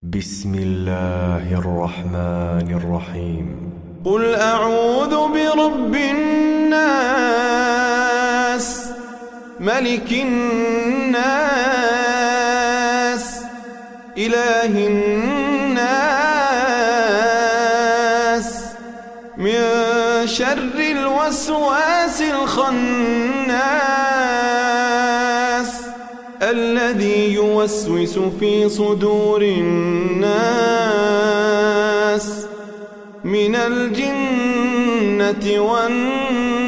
بسم الله الرحمن الرحيم. قل أعوذ برب الناس ملك الناس إله الناس من شر الوسواس الخناس الذي يوسوس في صدور الناس من الجنة والناس.